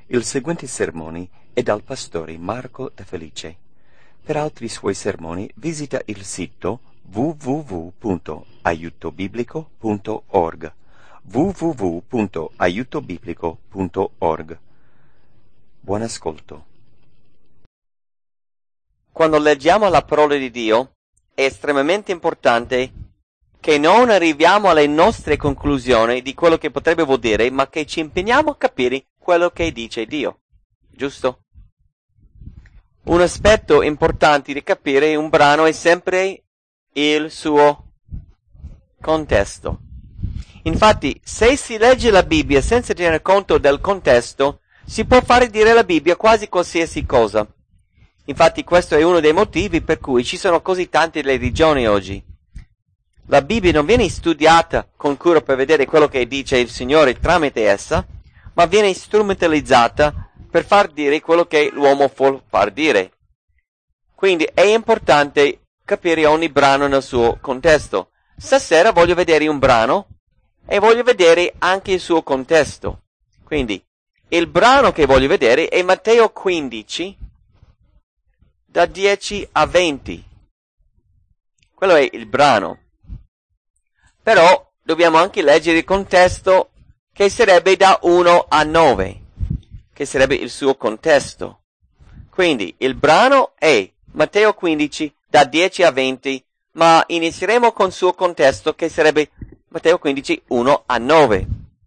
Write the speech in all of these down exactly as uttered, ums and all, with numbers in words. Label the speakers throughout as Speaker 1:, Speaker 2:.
Speaker 1: Il seguente sermone è dal pastore Marco Da Felice. Per altri suoi sermoni visita il sito w w w punto aiuto biblico punto org w w w punto aiuto biblico punto org. Buon ascolto.
Speaker 2: Quando leggiamo la parola di Dio è estremamente importante che non arriviamo alle nostre conclusioni di quello che potrebbe vuol dire, ma che ci impegniamo a capire quello che dice Dio. Giusto? Un aspetto importante di capire un brano è sempre il suo contesto. Infatti, se si legge la Bibbia senza tenere conto del contesto, si può fare dire la Bibbia quasi qualsiasi cosa. Infatti questo è uno dei motivi per cui ci sono così tante religioni oggi. La Bibbia non viene studiata con cura per vedere quello che dice il Signore tramite essa, ma viene strumentalizzata per far dire quello che l'uomo vuol far dire. Quindi è importante capire ogni brano nel suo contesto. Stasera voglio vedere un brano e voglio vedere anche il suo contesto. Quindi il brano che voglio vedere è Matteo quindici, da dieci a venti. Quello è il brano. Però dobbiamo anche leggere il contesto, che sarebbe da uno a nove, che sarebbe il suo contesto. Quindi il brano è Matteo quindici, da dieci a venti, ma inizieremo con il suo contesto, che sarebbe Matteo quindici, uno a nove.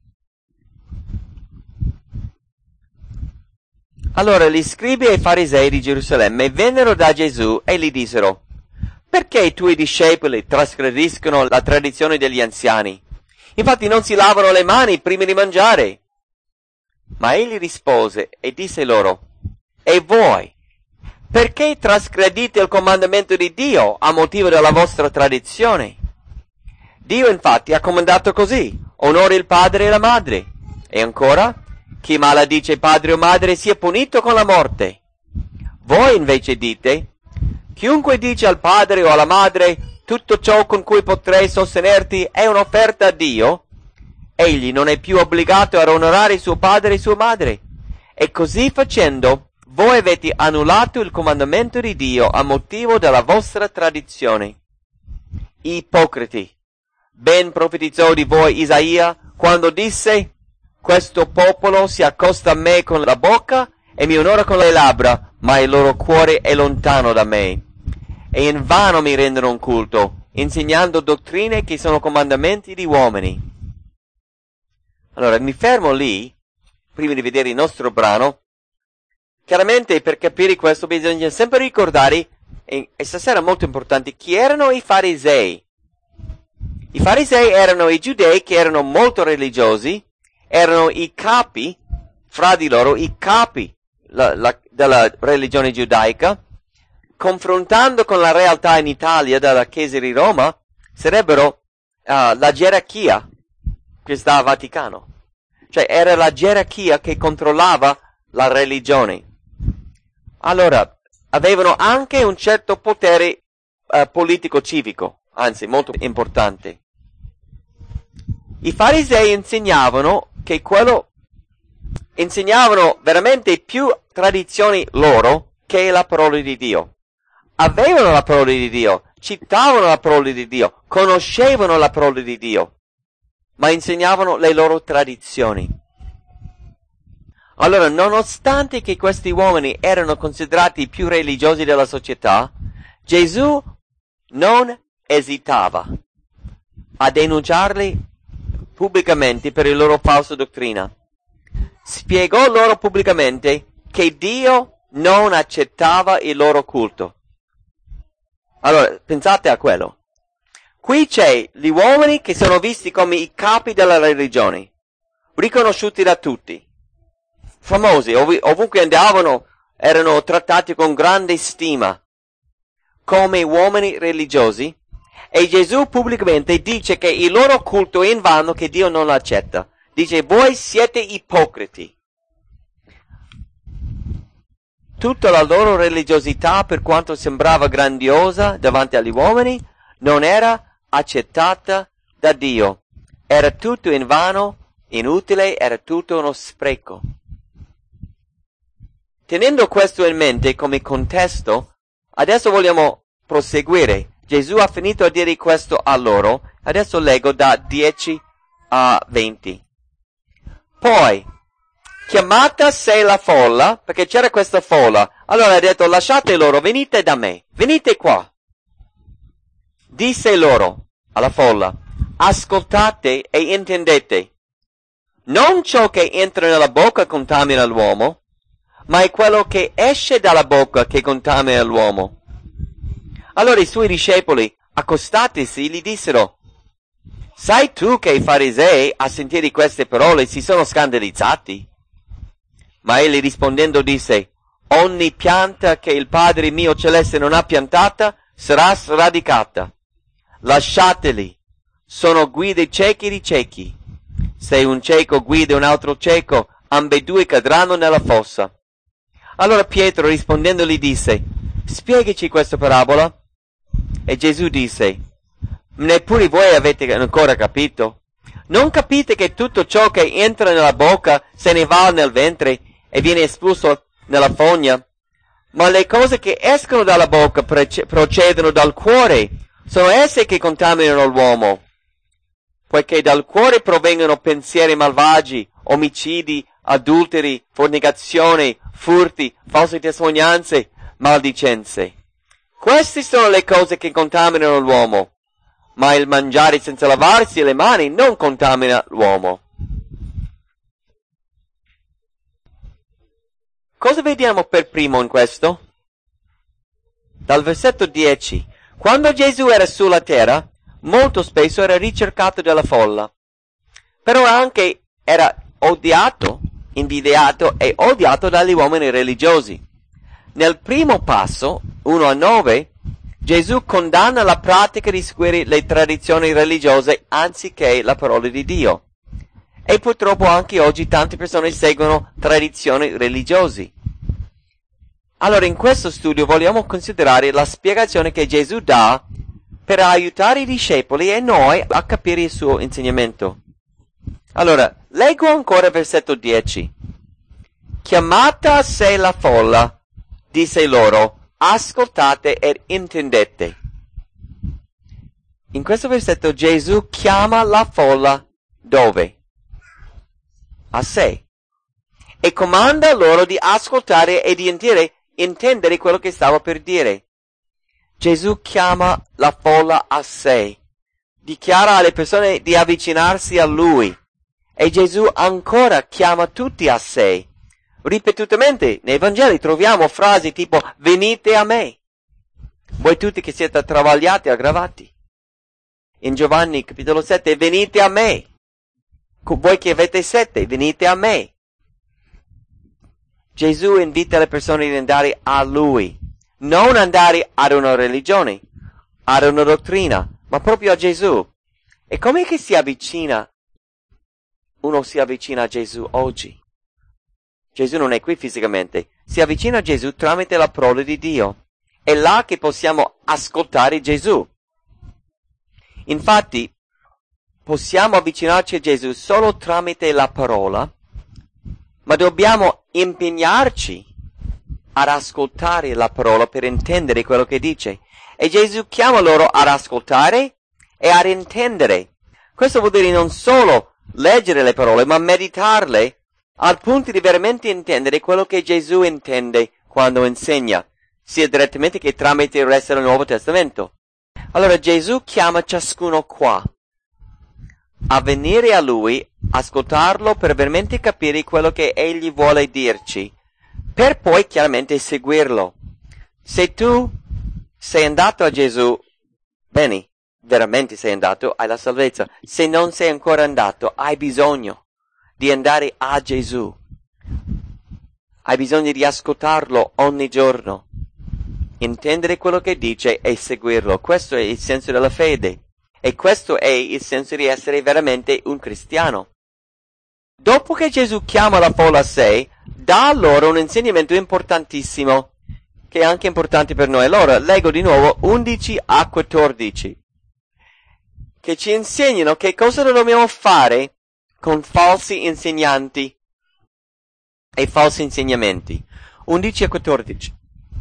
Speaker 2: Allora gli scribi e i farisei di Gerusalemme vennero da Gesù e gli dissero: perché i tuoi discepoli trasgrediscono la tradizione degli anziani? Infatti non si lavano le mani prima di mangiare. Ma egli rispose e disse loro: e voi, perché trasgredite il comandamento di Dio a motivo della vostra tradizione? Dio infatti ha comandato così: onora il padre e la madre. E ancora: chi maledice padre o madre sia punito con la morte. Voi invece dite: chiunque dice al padre o alla madre tutto ciò con cui potrei sostenerti è un'offerta a Dio, egli non è più obbligato a onorare suo padre e sua madre. E così facendo, voi avete annullato il comandamento di Dio a motivo della vostra tradizione. Ipocriti, ben profetizzò di voi Isaia quando disse: questo popolo si accosta a me con la bocca e mi onora con le labbra, ma il loro cuore è lontano da me. E invano mi rendono un culto, insegnando dottrine che sono comandamenti di uomini. Allora, mi fermo lì, prima di vedere il nostro brano. Chiaramente, per capire questo bisogna sempre ricordare, e, e stasera è molto importante, chi erano i farisei. I farisei erano i giudei che erano molto religiosi, erano i capi, fra di loro, i capi la, la, della religione giudaica. Confrontando con la realtà in Italia della Chiesa di Roma, sarebbero uh, la gerarchia che sta al Vaticano. Cioè era la gerarchia che controllava la religione. Allora, avevano anche un certo potere uh, politico-civico, anzi molto importante. I farisei insegnavano che quello, insegnavano veramente più tradizioni loro che la parola di Dio. Avevano la parola di Dio, citavano la parola di Dio, conoscevano la parola di Dio, ma insegnavano le loro tradizioni. Allora, nonostante che questi uomini erano considerati i più religiosi della società, Gesù non esitava a denunciarli pubblicamente per la loro falsa dottrina. Spiegò loro pubblicamente che Dio non accettava il loro culto. Allora, pensate a quello. Qui c'è gli uomini che sono visti come i capi della religione, riconosciuti da tutti, famosi, ov- ovunque andavano, erano trattati con grande stima, come uomini religiosi, e Gesù pubblicamente dice che il loro culto è invano, che Dio non lo accetta. Dice: voi siete ipocriti. Tutta la loro religiosità, per quanto sembrava grandiosa davanti agli uomini, non era accettata da Dio. Era tutto invano, inutile, era tutto uno spreco. tenendo questo in mente come contesto, adesso vogliamo proseguire. Gesù ha finito a dire questo a loro, adesso leggo da dieci a venti. Poi, chiamata a sé la folla, perché c'era questa folla, allora ha detto: lasciate loro, venite da me, venite qua. Disse loro alla folla: ascoltate e intendete. Non ciò che entra nella bocca contamina l'uomo, ma è quello che esce dalla bocca che contamina l'uomo. Allora i suoi discepoli, accostatisi, gli dissero: sai tu che i farisei, a sentire queste parole, si sono scandalizzati? Ma egli rispondendo disse: ogni pianta che il Padre mio celeste non ha piantata sarà sradicata. Lasciateli, sono guide ciechi di ciechi. Se un cieco guida un altro cieco, ambedue cadranno nella fossa. Allora Pietro rispondendo gli disse: spiegaci questa parabola. E Gesù disse: neppure voi avete ancora capito? Non capite che tutto ciò che entra nella bocca se ne va nel ventre e viene espulso nella fogna? Ma le cose che escono dalla bocca procedono dal cuore, sono esse che contaminano l'uomo. Poiché dal cuore provengono pensieri malvagi, omicidi, adulteri, fornicazione, furti, false testimonianze, maldicenze. Queste sono le cose che contaminano l'uomo, ma il mangiare senza lavarsi le mani non contamina l'uomo. Cosa vediamo per primo in questo? Dal versetto dieci. Quando Gesù era sulla terra, molto spesso era ricercato dalla folla, però anche era odiato, invidiato e odiato dagli uomini religiosi. Nel primo passo, uno a nove, Gesù condanna la pratica di seguire le tradizioni religiose anziché la parola di Dio. E purtroppo anche oggi tante persone seguono tradizioni religiose. Allora in questo studio vogliamo considerare la spiegazione che Gesù dà per aiutare i discepoli e noi a capire il suo insegnamento. Allora, leggo ancora versetto dieci. Chiamata a sé la folla, disse loro: ascoltate ed intendete. In questo versetto Gesù chiama la folla dove? A sé. E comanda loro di ascoltare e di intendere, intendere quello che stava per dire. Gesù chiama la folla a sé, dichiara alle persone di avvicinarsi a Lui. E Gesù ancora chiama tutti a sé. Ripetutamente nei Vangeli troviamo frasi tipo: venite a me, voi tutti che siete travagliati e aggravati. In Giovanni capitolo sette: venite a me, voi che avete sete, venite a me. Gesù invita le persone ad andare a Lui, non andare ad una religione, ad una dottrina, ma proprio a Gesù. E com'è che si avvicina, uno si avvicina a Gesù oggi? Gesù non è qui fisicamente, si avvicina a Gesù tramite la parola di Dio. È là che possiamo ascoltare Gesù. Infatti, possiamo avvicinarci a Gesù solo tramite la parola, ma dobbiamo impegnarci ad ascoltare la parola per intendere quello che dice. E Gesù chiama loro ad ascoltare e ad intendere. Questo vuol dire non solo leggere le parole, ma meditarle al punto di veramente intendere quello che Gesù intende quando insegna, sia direttamente che tramite il resto del Nuovo Testamento. Allora Gesù chiama ciascuno qua a venire a Lui, ascoltarlo per veramente capire quello che Egli vuole dirci, per poi chiaramente seguirlo. Se tu sei andato a Gesù, bene, veramente sei andato, hai la salvezza. Se non sei ancora andato, hai bisogno di andare a Gesù. Hai bisogno di ascoltarlo ogni giorno, intendere quello che dice e seguirlo. Questo è il senso della fede. E questo è il senso di essere veramente un cristiano. Dopo che Gesù chiama la folla a sé, dà loro un insegnamento importantissimo, che è anche importante per noi. Allora, leggo di nuovo undici a quattordici, che ci insegnano che cosa dobbiamo fare con falsi insegnanti e falsi insegnamenti. undici e quattordici.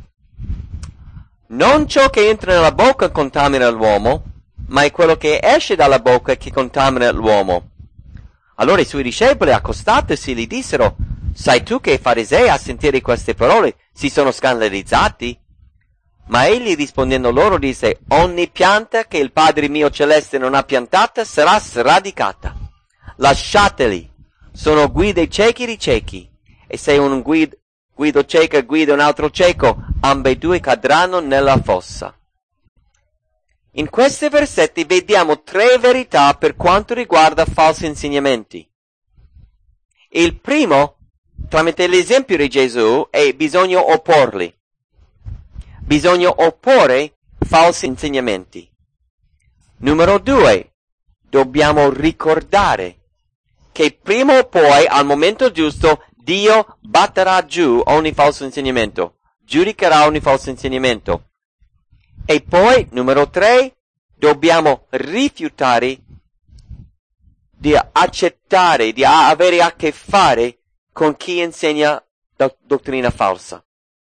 Speaker 2: Non ciò che entra nella bocca contamina l'uomo, ma è quello che esce dalla bocca che contamina l'uomo. Allora i suoi discepoli, accostatosi, gli dissero: sai tu che i farisei, a sentire queste parole, si sono scandalizzati? Ma egli, rispondendo loro, disse: ogni pianta che il Padre mio celeste non ha piantata sarà sradicata. Lasciateli, sono guide ciechi di ciechi, e se un guido, guido cieco guida un altro cieco, ambedue cadranno nella fossa. In questi versetti vediamo tre verità per quanto riguarda falsi insegnamenti. Il primo, tramite l'esempio di Gesù, è bisogna opporli. Bisogna opporre falsi insegnamenti. Numero due, dobbiamo ricordare che prima o poi, al momento giusto, Dio batterà giù ogni falso insegnamento, giudicherà ogni falso insegnamento. E poi, numero tre, dobbiamo rifiutare di accettare, di avere a che fare con chi insegna do- dottrina falsa.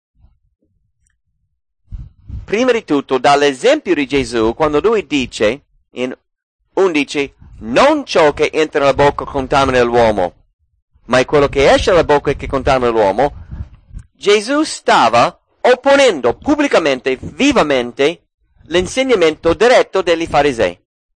Speaker 2: Prima di tutto, dall'esempio di Gesù, quando lui dice, in undici, non ciò che entra nella bocca contamina l'uomo, ma è quello che esce dalla bocca che contamina l'uomo, Gesù stava opponendo pubblicamente, vivamente, l'insegnamento diretto degli farisei.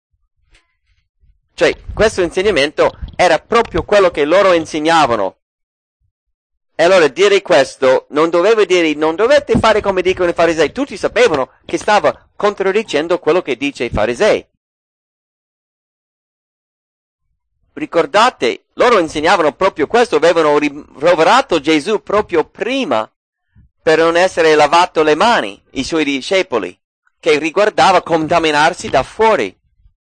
Speaker 2: Cioè, questo insegnamento era proprio quello che loro insegnavano. E allora dire questo non doveva dire non dovete fare come dicono i farisei. Tutti sapevano che stava contraddicendo quello che dice i farisei. Ricordate, loro insegnavano proprio questo, avevano riverato Gesù proprio prima per non essere lavato le mani, i suoi discepoli, che riguardava contaminarsi da fuori.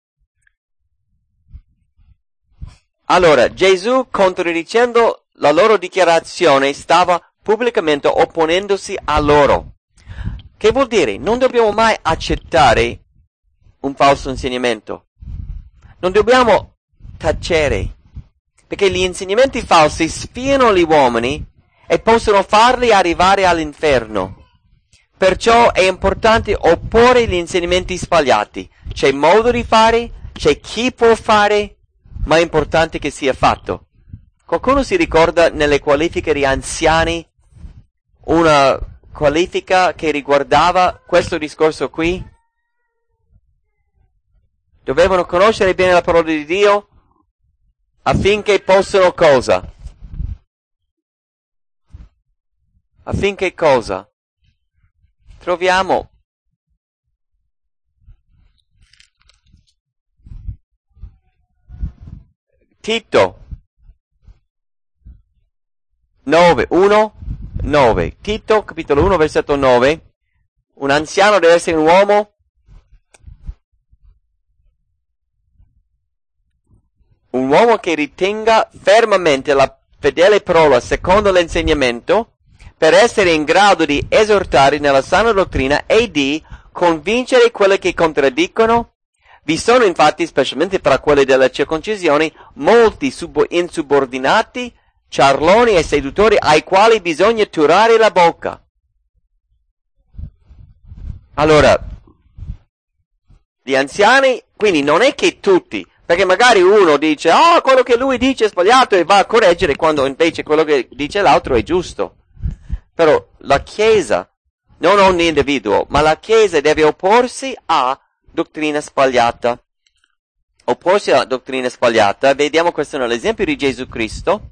Speaker 2: Allora, Gesù, contraddicendo la loro dichiarazione, stava pubblicamente opponendosi a loro. Che vuol dire? Non dobbiamo mai accettare un falso insegnamento. Non dobbiamo tacere, perché gli insegnamenti falsi sfiano gli uomini e possono farli arrivare all'inferno. Perciò è importante opporre gli insegnamenti sbagliati. C'è modo di fare, c'è chi può fare, ma è importante che sia fatto. Qualcuno si ricorda nelle qualifiche di anziani una qualifica che riguardava questo discorso qui? Dovevano conoscere bene la parola di Dio affinché possano cosa? Affinché cosa? Troviamo Tito nove, uno, nove. Tito, capitolo uno, versetto nove. Un anziano deve essere un uomo un uomo che ritenga fermamente la fedele parola secondo l'insegnamento, per essere in grado di esortare nella sana dottrina e di convincere quelli che contraddicono. Vi sono infatti, specialmente fra quelli della circoncisione, molti sub- insubordinati, ciarloni e seduttori ai quali bisogna turare la bocca. Allora, gli anziani, quindi non è che tutti, perché magari uno dice, oh, quello che lui dice è sbagliato e va a correggere, quando invece quello che dice l'altro è giusto. Però la Chiesa, non ogni individuo, ma la Chiesa deve opporsi a dottrina sbagliata. Opporsi a dottrina sbagliata, vediamo questo nell'esempio di Gesù Cristo.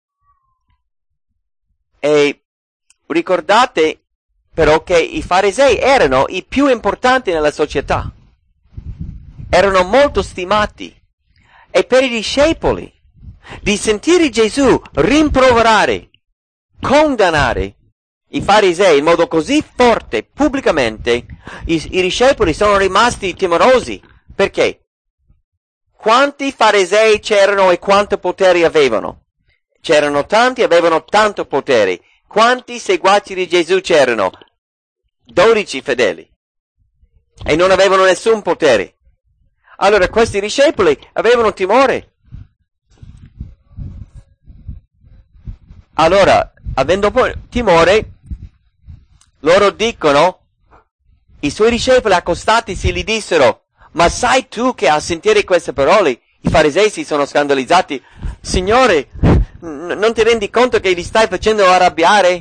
Speaker 2: E ricordate però che i farisei erano i più importanti nella società. Erano molto stimati. E per i discepoli, di sentire Gesù rimproverare, condannare i farisei in modo così forte, pubblicamente, i, i discepoli sono rimasti timorosi. Perché? Quanti farisei c'erano e quanto potere avevano? C'erano tanti, avevano tanto potere. Quanti seguaci di Gesù c'erano? Dodici fedeli. E non avevano nessun potere. Allora questi discepoli avevano timore. Allora, avendo poi timore, loro dicono, i suoi discepoli accostatisi gli dissero, ma sai tu che a sentire queste parole i farisei si sono scandalizzati? Signore, n- non ti rendi conto che li stai facendo arrabbiare?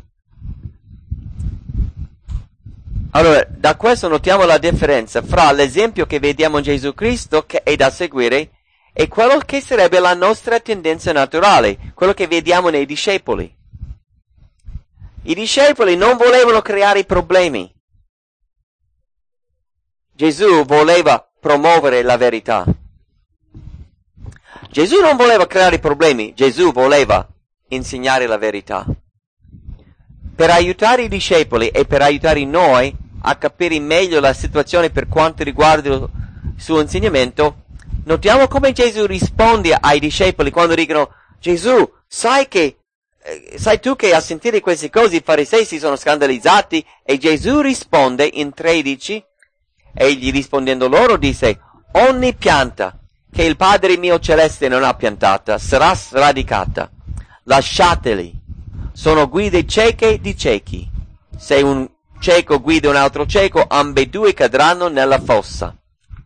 Speaker 2: Allora, da questo notiamo la differenza fra l'esempio che vediamo in Gesù Cristo, che è da seguire, e quello che sarebbe la nostra tendenza naturale, quello che vediamo nei discepoli. I discepoli non volevano creare problemi. Gesù voleva promuovere la verità. Gesù non voleva creare problemi, Gesù voleva insegnare la verità. Per aiutare i discepoli e per aiutare noi a capire meglio la situazione per quanto riguarda il suo insegnamento, notiamo come Gesù risponde ai discepoli quando dicono, Gesù, sai che, eh, sai tu che a sentire queste cose i farisei si sono scandalizzati? E Gesù risponde in tredici, egli rispondendo loro disse, ogni pianta che il Padre mio celeste non ha piantata sarà sradicata. Lasciateli. Sono guide cieche di ciechi. Se un cieco guida un altro cieco, ambedue cadranno nella fossa.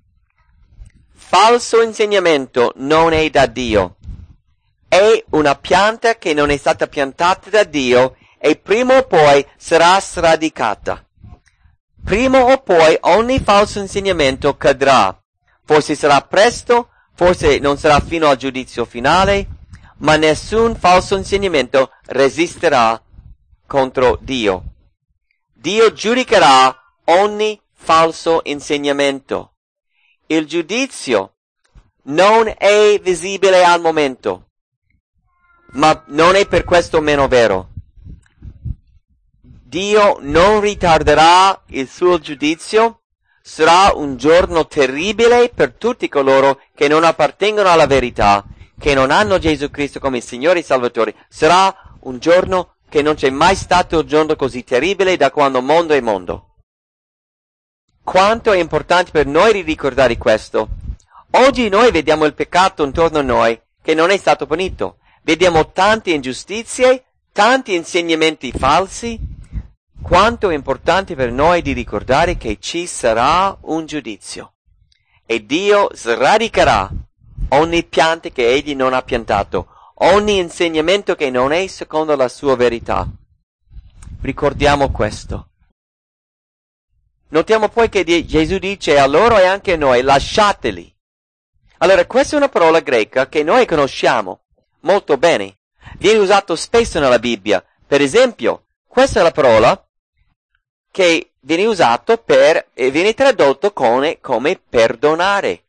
Speaker 2: Falso insegnamento non è da Dio. È una pianta che non è stata piantata da Dio e prima o poi sarà sradicata. Prima o poi ogni falso insegnamento cadrà. Forse sarà presto, forse non sarà fino al giudizio finale, ma nessun falso insegnamento resisterà contro Dio. Dio giudicherà ogni falso insegnamento. Il giudizio non è visibile al momento, ma non è per questo meno vero. Dio non ritarderà il suo giudizio, sarà un giorno terribile per tutti coloro che non appartengono alla verità, che non hanno Gesù Cristo come Signore e Salvatore. Sarà un giorno che non c'è mai stato un giorno così terribile da quando mondo è mondo. Quanto è importante per noi ricordare questo. Oggi noi vediamo il peccato intorno a noi che non è stato punito. Vediamo tante ingiustizie, tanti insegnamenti falsi. Quanto è importante per noi di ricordare che ci sarà un giudizio. E Dio sradicherà ogni pianta che Egli non ha piantato, ogni insegnamento che non è secondo la sua verità. Ricordiamo questo. Notiamo poi che Gesù dice a loro e anche a noi, lasciateli. Allora, questa è una parola greca che noi conosciamo molto bene. Viene usato spesso nella Bibbia. Per esempio, questa è la parola che viene usato per, e viene tradotto come, come perdonare.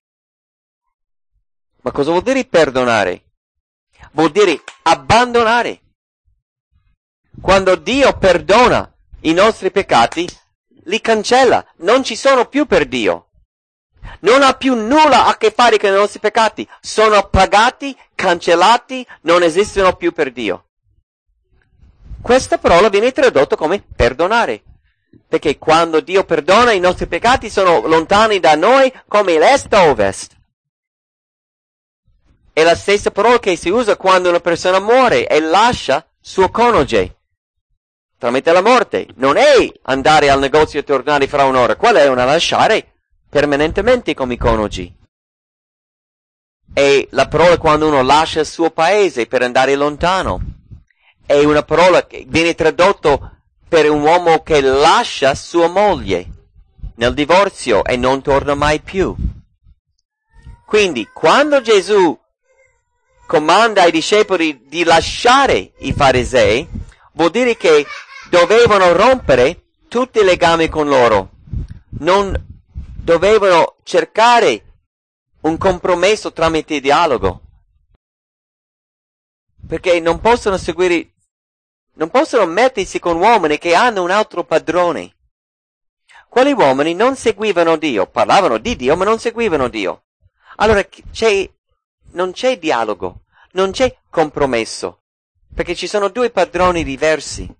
Speaker 2: Ma cosa vuol dire perdonare? Vuol dire abbandonare. Quando Dio perdona i nostri peccati, li cancella, non ci sono più per Dio. Non ha più nulla a che fare con i nostri peccati, sono pagati, cancellati, non esistono più per Dio. Questa parola viene tradotta come perdonare, perché quando Dio perdona i nostri peccati sono lontani da noi come l'est da ovest. È la stessa parola che si usa quando una persona muore e lascia suo coniuge tramite la morte. Non è andare al negozio e tornare fra un'ora, quella è una lasciare permanentemente come i coniugi. È la parola quando uno lascia il suo paese per andare lontano. È una parola che viene tradotto per un uomo che lascia sua moglie nel divorzio e non torna mai più. Quindi, quando Gesù comanda ai discepoli di lasciare i farisei, vuol dire che dovevano rompere tutti i legami con loro. Non dovevano cercare un compromesso tramite dialogo. Perché non possono seguire, non possono mettersi con uomini che hanno un altro padrone. Quali uomini non seguivano Dio, parlavano di Dio ma non seguivano Dio. Allora c'è, non c'è dialogo, non c'è compromesso, perché ci sono due padroni diversi.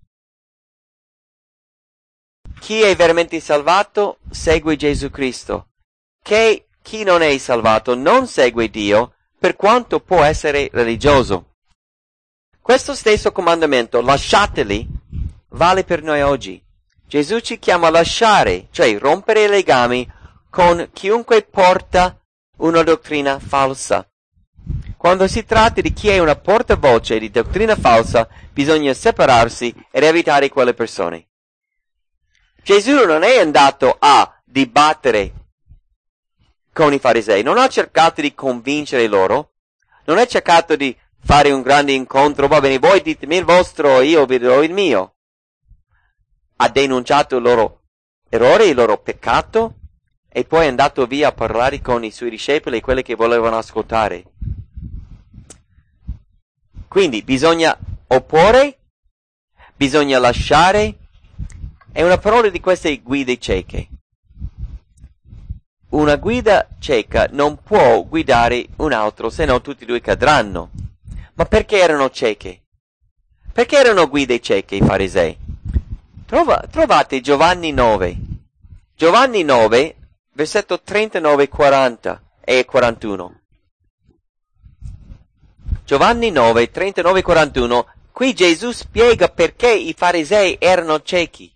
Speaker 2: Chi è veramente salvato segue Gesù Cristo. Che chi non è salvato non segue Dio, per quanto può essere religioso. Questo stesso comandamento, lasciateli, vale per noi oggi. Gesù ci chiama a lasciare, cioè rompere i legami con chiunque porta una dottrina falsa. Quando si tratta di chi è una portavoce di dottrina falsa, bisogna separarsi ed evitare quelle persone. Gesù non è andato a dibattere con i farisei, non ha cercato di convincere loro, non ha cercato di fare un grande incontro, va bene, voi ditemi il vostro, io vi dirò il mio. Ha denunciato il loro errore, il loro peccato, e poi è andato via a parlare con i suoi discepoli e quelli che volevano ascoltare. Quindi bisogna opporre, bisogna lasciare. È una parola di queste guide cieche. Una guida cieca non può guidare un altro, se no tutti e due cadranno. Ma perché erano cieche? Perché erano guide cieche i farisei? Trova, trovate Giovanni nove. Giovanni nove, versetto trentanove quaranta e quarantuno. Giovanni nove, trentanove quarantuno. Qui Gesù spiega perché i farisei erano ciechi.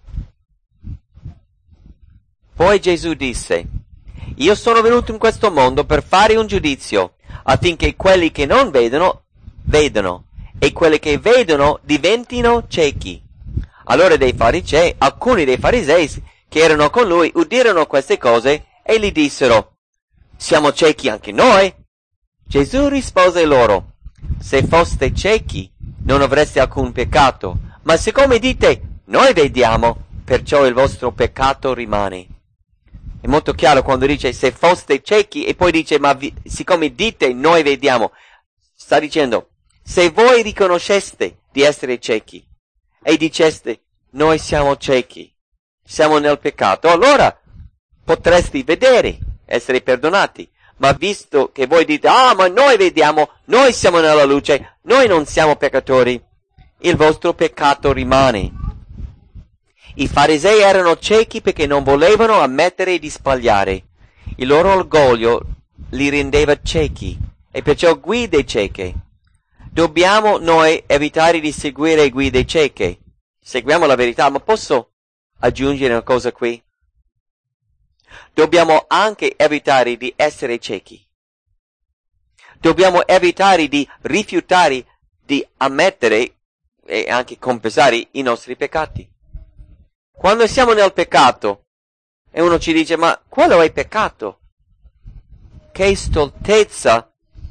Speaker 2: Poi Gesù disse: io sono venuto in questo mondo per fare un giudizio, affinché quelli che non vedono, vedano, e quelli che vedono diventino ciechi. Allora dei farisei, alcuni dei farisei che erano con lui, udirono queste cose e gli dissero: siamo ciechi anche noi? Gesù rispose loro: se foste ciechi non avreste alcun peccato, ma siccome dite noi vediamo, perciò il vostro peccato rimane. È molto chiaro quando dice se foste ciechi e poi dice ma vi, siccome dite noi vediamo, sta dicendo se voi riconosceste di essere ciechi e diceste noi siamo ciechi, siamo nel peccato, allora potresti vedere, essere perdonati. Ma visto che voi dite ah ma noi vediamo, noi siamo nella luce, noi non siamo peccatori, il vostro peccato rimane. I farisei erano ciechi perché non volevano ammettere di sbagliare. Il loro orgoglio li rendeva ciechi e perciò guide cieche. Dobbiamo noi evitare di seguire guide cieche. Seguiamo la verità, ma posso aggiungere una cosa qui? Dobbiamo anche evitare di essere ciechi. Dobbiamo evitare di rifiutare di ammettere e anche confessare i nostri peccati. Quando siamo nel peccato e uno ci dice ma quello è peccato, che stoltezza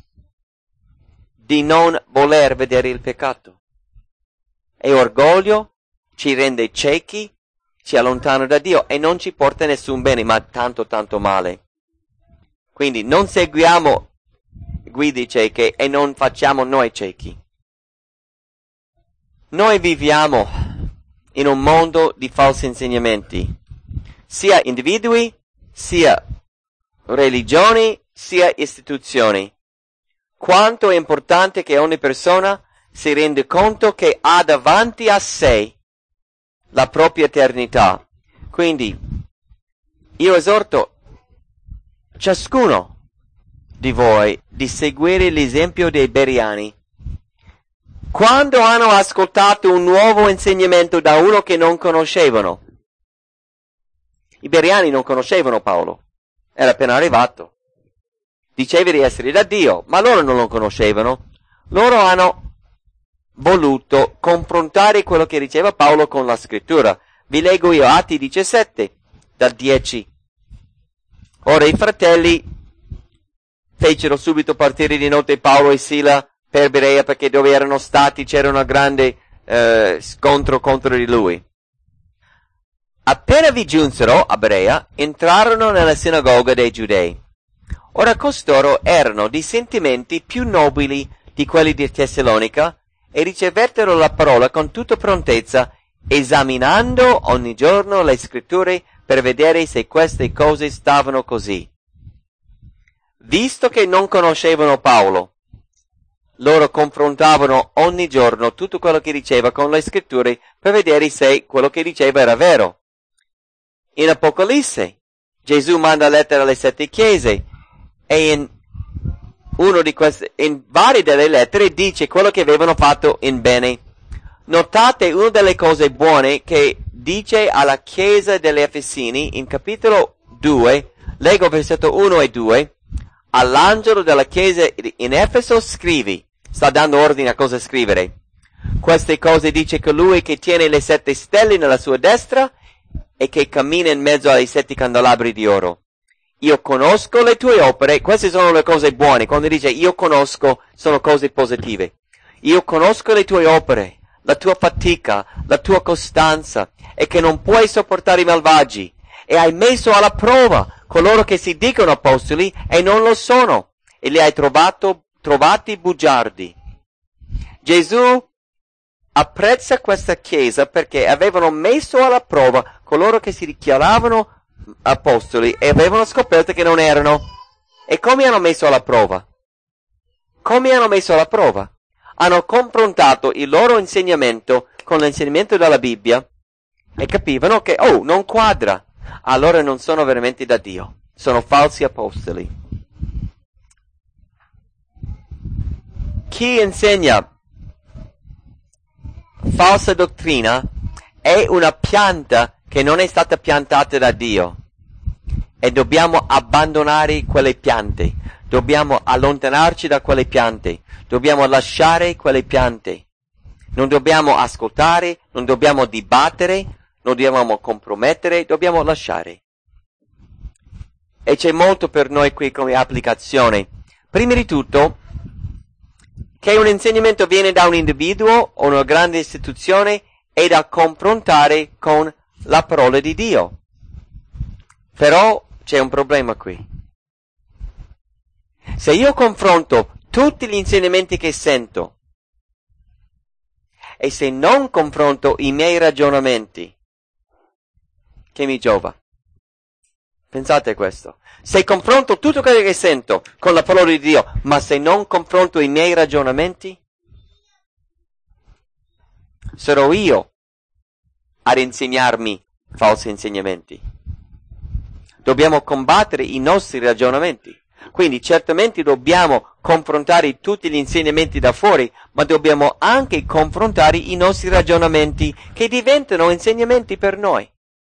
Speaker 2: di non voler vedere il peccato. E orgoglio ci rende ciechi, ci allontana da Dio e non ci porta nessun bene, ma tanto tanto male. Quindi non seguiamo guide cieche e non facciamo noi ciechi. Noi viviamo in un mondo di falsi insegnamenti, sia individui, sia religioni, sia istituzioni. Quanto è importante che ogni persona si renda conto che ha davanti a sé la propria eternità. Quindi io esorto ciascuno di voi di seguire l'esempio dei Bereani. Quando hanno ascoltato un nuovo insegnamento da uno che non conoscevano, i Bereani non conoscevano Paolo, era appena arrivato, diceva di essere da Dio, ma loro non lo conoscevano. Loro hanno voluto confrontare quello che diceva Paolo con la scrittura. Vi leggo io Atti diciassette, dal dieci. Ora i fratelli fecero subito partire di notte Paolo e Sila per Berea, perché dove erano stati c'era un grande eh, scontro contro di lui. Appena vi giunsero a Berea, entrarono nella sinagoga dei Giudei. Ora costoro erano di sentimenti più nobili di quelli di Tessalonica e ricevettero la parola con tutta prontezza, esaminando ogni giorno le scritture per vedere se queste cose stavano così. Visto che non conoscevano Paolo, loro confrontavano ogni giorno tutto quello che diceva con le scritture per vedere se quello che diceva era vero. In Apocalisse, Gesù manda lettera alle sette chiese e in uno di questi, in varie delle lettere, dice quello che avevano fatto in bene. Notate una delle cose buone che dice alla chiesa degli Efesini in capitolo due, leggo versetto uno e due, all'angelo della chiesa in Efeso scrivi, sta dando ordine a cosa scrivere. Queste cose dice colui che tiene le sette stelle nella sua destra e che cammina in mezzo ai sette candelabri di oro. Io conosco le tue opere, queste sono le cose buone, quando dice io conosco sono cose positive. Io conosco le tue opere, la tua fatica, la tua costanza, e che non puoi sopportare i malvagi, e hai messo alla prova coloro che si dicono apostoli e non lo sono, e li hai trovato, trovati bugiardi. Gesù apprezza questa chiesa perché avevano messo alla prova coloro che si dichiaravano apostoli e avevano scoperto che non erano. E come hanno messo alla prova? Come hanno messo alla prova? Hanno confrontato il loro insegnamento con l'insegnamento della Bibbia e capivano che, oh, non quadra. Allora non sono veramente da Dio. Sono falsi apostoli. Chi insegna falsa dottrina è una pianta che non è stata piantata da Dio. E dobbiamo abbandonare quelle piante. Dobbiamo allontanarci da quelle piante. Dobbiamo lasciare quelle piante. Non dobbiamo ascoltare, non dobbiamo dibattere, non dobbiamo compromettere, dobbiamo lasciare. E c'è molto per noi qui come applicazione. Prima di tutto, che un insegnamento viene da un individuo o una grande istituzione è da confrontare con la parola di Dio. Però c'è un problema qui. Se io confronto tutti gli insegnamenti che sento e se non confronto i miei ragionamenti, che mi giova? Pensate a questo. Se confronto tutto quello che sento con la parola di Dio, ma se non confronto i miei ragionamenti, sarò io ad insegnarmi falsi insegnamenti. Dobbiamo combattere i nostri ragionamenti. Quindi certamente dobbiamo confrontare tutti gli insegnamenti da fuori, ma dobbiamo anche confrontare i nostri ragionamenti che diventano insegnamenti per noi.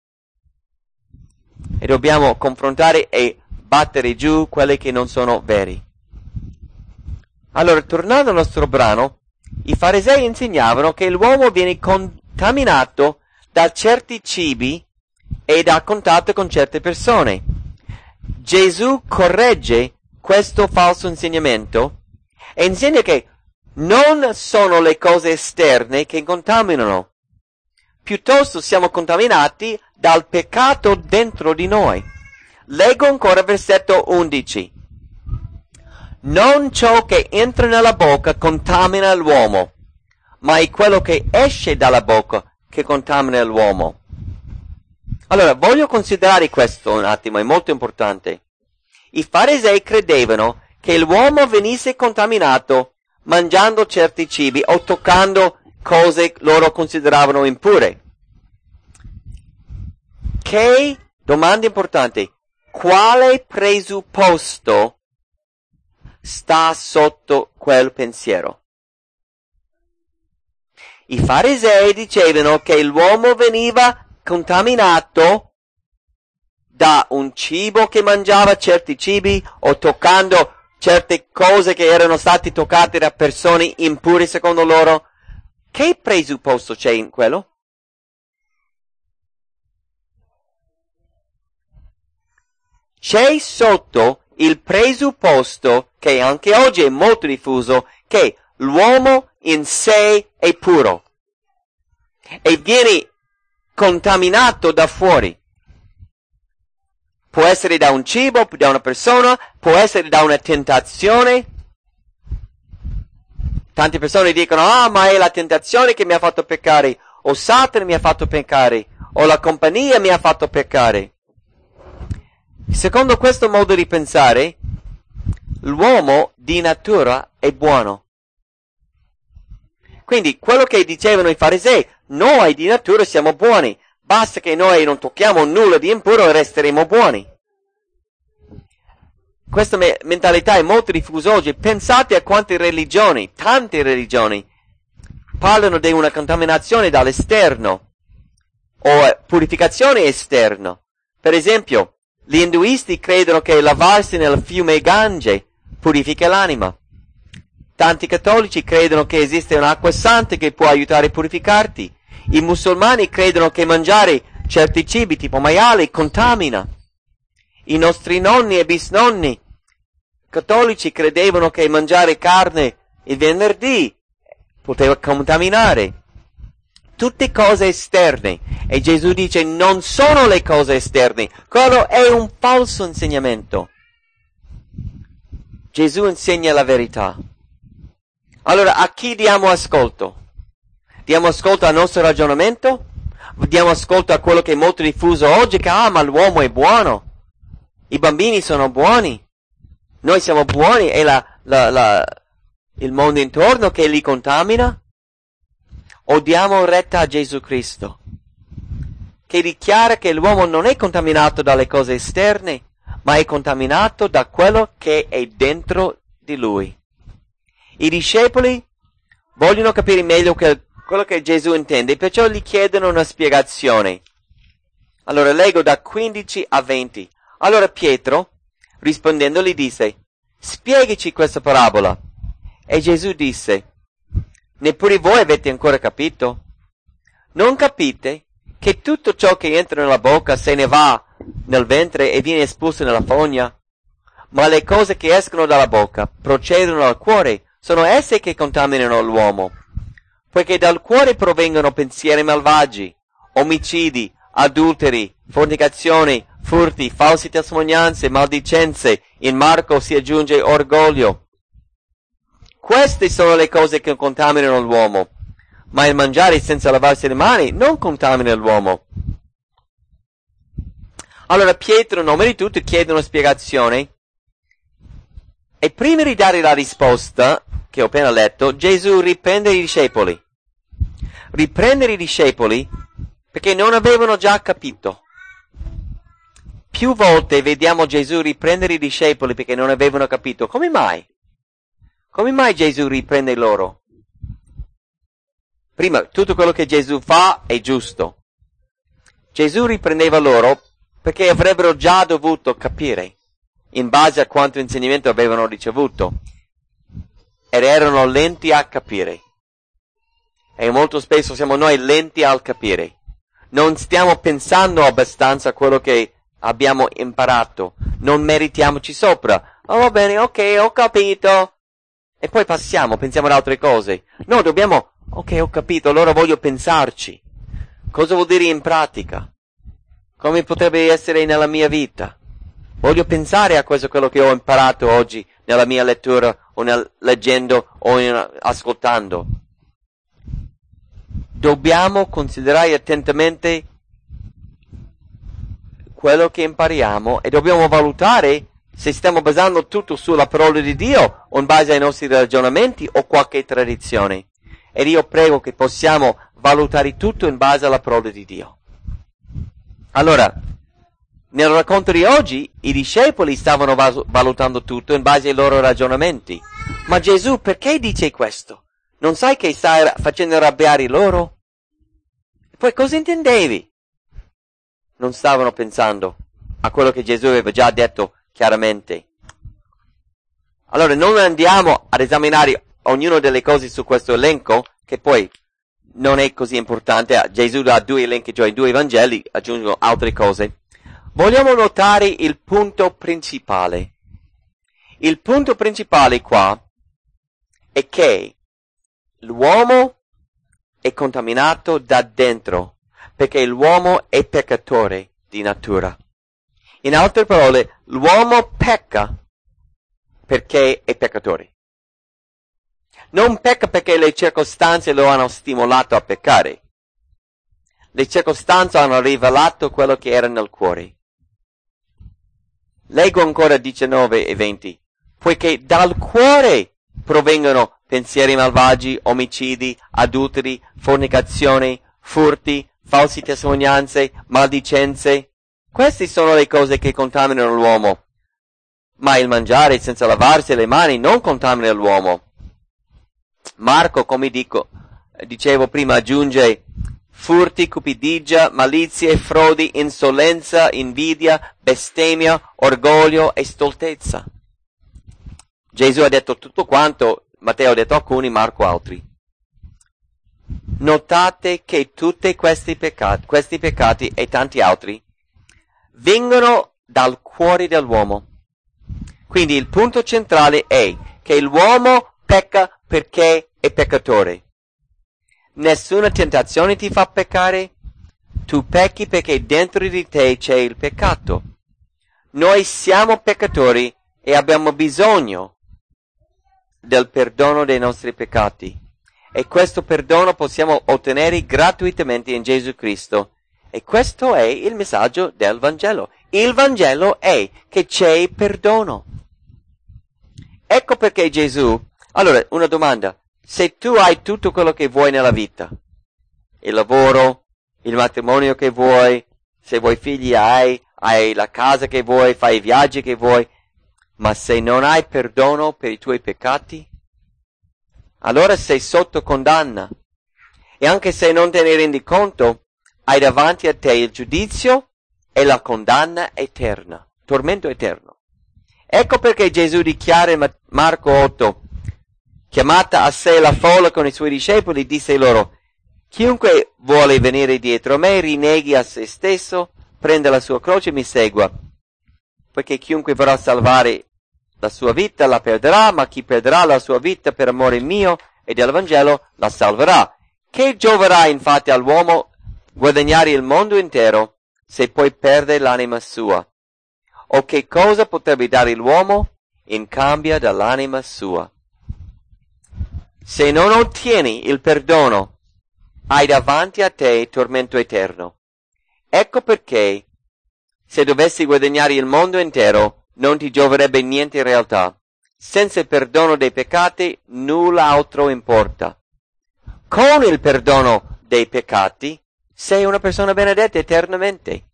Speaker 2: E dobbiamo confrontare e battere giù quelli che non sono veri. Allora, tornando al nostro brano, i farisei insegnavano che l'uomo viene contaminato da certi cibi e da contatto con certe persone. Gesù corregge questo falso insegnamento e insegna che non sono le cose esterne che contaminano, piuttosto siamo contaminati dal peccato dentro di noi. Leggo ancora versetto undici. Non ciò che entra nella bocca contamina l'uomo, ma è quello che esce dalla bocca che contamina l'uomo. Allora, voglio considerare questo un attimo, è molto importante. I farisei credevano che l'uomo venisse contaminato mangiando certi cibi o toccando cose loro consideravano impure. Che, domanda importante, quale presupposto sta sotto quel pensiero? I farisei dicevano che l'uomo veniva contaminato da un cibo che mangiava certi cibi o toccando certe cose che erano state toccate da persone impure secondo loro. Che presupposto c'è in quello? C'è sotto il presupposto, che anche oggi è molto diffuso, che l'uomo in sé è puro e viene contaminato da fuori. Può essere da un cibo, da una persona, può essere da una tentazione. Tante persone dicono, ah, ma è la tentazione che mi ha fatto peccare, o Satana mi ha fatto peccare, o la compagnia mi ha fatto peccare. Secondo questo modo di pensare, l'uomo di natura è buono. Quindi quello che dicevano i farisei, noi di natura siamo buoni, basta che noi non tocchiamo nulla di impuro e resteremo buoni. questa me- mentalità è molto diffusa oggi. Pensate a quante religioni, tante religioni, parlano di una contaminazione dall'esterno o purificazione esterna. Per esempio, gli induisti credono che lavarsi nel fiume Gange purifica l'anima. Tanti cattolici credono che esiste un'acqua santa che può aiutare a purificarti. I musulmani credono che mangiare certi cibi tipo maiali contamina. I nostri nonni e bisnonni cattolici credevano che mangiare carne il venerdì poteva contaminare. Tutte cose esterne. E Gesù dice non sono le cose esterne. Quello è un falso insegnamento. Gesù insegna la verità. Allora, a chi diamo ascolto? Diamo ascolto al nostro ragionamento? Diamo ascolto a quello che è molto diffuso oggi, che ah, ma l'uomo è buono. I bambini sono buoni. Noi siamo buoni, è la, la, la, il mondo intorno che li contamina? O diamo retta a Gesù Cristo, che dichiara che l'uomo non è contaminato dalle cose esterne, ma è contaminato da quello che è dentro di lui. I discepoli vogliono capire meglio che, quello che Gesù intende, perciò gli chiedono una spiegazione. Allora leggo da quindici a venti. Allora Pietro, rispondendo, gli disse, spiegaci questa parabola. E Gesù disse, neppure voi avete ancora capito? Non capite che tutto ciò che entra nella bocca se ne va nel ventre e viene espulso nella fogna? Ma le cose che escono dalla bocca procedono dal cuore, sono esse che contaminano l'uomo. Poiché dal cuore provengono pensieri malvagi, omicidi, adulteri, fornicazioni, furti, false testimonianze, maldicenze, in Marco si aggiunge orgoglio. Queste sono le cose che contaminano l'uomo, ma il mangiare senza lavarsi le mani non contamina l'uomo. Allora Pietro, nome di tutto, chiede una spiegazione e prima di dare la risposta, che ho appena letto, Gesù riprende i discepoli. Riprendere i discepoli perché non avevano già capito. Più volte vediamo Gesù riprendere i discepoli perché non avevano capito. Come mai? Come mai Gesù riprende loro? Prima, tutto quello che Gesù fa è giusto. Gesù riprendeva loro perché avrebbero già dovuto capire, in base a quanto insegnamento avevano ricevuto, ed erano lenti a capire. E molto spesso siamo noi lenti al capire. Non stiamo pensando abbastanza a quello che abbiamo imparato. Non meritiamoci sopra. Oh, va bene, ok, ho capito. E poi passiamo, pensiamo ad altre cose. No, dobbiamo, ok, ho capito, allora voglio pensarci. Cosa vuol dire in pratica? Come potrebbe essere nella mia vita? Voglio pensare a questo, quello che ho imparato oggi nella mia lettura, o nel, leggendo, o in, ascoltando. Dobbiamo considerare attentamente quello che impariamo e dobbiamo valutare se stiamo basando tutto sulla parola di Dio o in base ai nostri ragionamenti o qualche tradizione. Ed io prego che possiamo valutare tutto in base alla parola di Dio. Allora, nel racconto di oggi, i discepoli stavano valutando tutto in base ai loro ragionamenti. Ma Gesù perché dice questo? Non sai che stai facendo arrabbiare loro? E poi cosa intendevi? Non stavano pensando a quello che Gesù aveva già detto chiaramente. Allora non andiamo ad esaminare ognuna delle cose su questo elenco, che poi non è così importante. Gesù ha due elenchi, cioè due Vangeli, aggiungono altre cose. Vogliamo notare il punto principale. Il punto principale qua è che l'uomo è contaminato da dentro, perché l'uomo è peccatore di natura. In altre parole, l'uomo pecca perché è peccatore. Non pecca perché le circostanze lo hanno stimolato a peccare. Le circostanze hanno rivelato quello che era nel cuore. Leggo ancora diciannove e venti. Poiché dal cuore provengono pensieri malvagi, omicidi, adulteri, fornicazioni, furti, false testimonianze, maldicenze. Queste sono le cose che contaminano l'uomo. ma il mangiare senza lavarsi le mani non contamina l'uomo. Marco, come dico, dicevo prima, aggiunge furti, cupidigia, malizie, frodi, insolenza, invidia, bestemmia, orgoglio e stoltezza. Gesù ha detto tutto quanto, Matteo ha detto alcuni, Marco altri. Notate che tutti questi peccati, questi peccati e tanti altri vengono dal cuore dell'uomo. Quindi il punto centrale è che l'uomo pecca perché è peccatore. Nessuna tentazione ti fa peccare, tu pecchi perché dentro di te c'è il peccato. Noi siamo peccatori e abbiamo bisogno del perdono dei nostri peccati. E questo perdono possiamo ottenere gratuitamente in Gesù Cristo. E questo è il messaggio del Vangelo. Il Vangelo è che c'è perdono. Ecco perché Gesù... Allora, una domanda. Se tu hai tutto quello che vuoi nella vita, il lavoro, il matrimonio che vuoi, se vuoi figli hai, hai la casa che vuoi, fai i viaggi che vuoi, ma se non hai perdono per i tuoi peccati, allora sei sotto condanna. E anche se non te ne rendi conto, hai davanti a te il giudizio e la condanna eterna, tormento eterno. Ecco perché Gesù dichiara in Marco otto, chiamata a sé la folla con i suoi discepoli, disse loro, chiunque vuole venire dietro a me, rinneghi a se stesso, prenda la sua croce e mi segua. Poiché chiunque vorrà salvare la sua vita la perderà, ma chi perderà la sua vita per amore mio e del Vangelo la salverà. Che gioverà infatti all'uomo guadagnare il mondo intero se poi perde l'anima sua? O che cosa potrebbe dare l'uomo in cambio dell'anima sua? Se non ottieni il perdono, hai davanti a te tormento eterno. Ecco perché, se dovessi guadagnare il mondo intero, non ti gioverebbe niente in realtà. Senza il perdono dei peccati, nulla altro importa. Con il perdono dei peccati, sei una persona benedetta eternamente.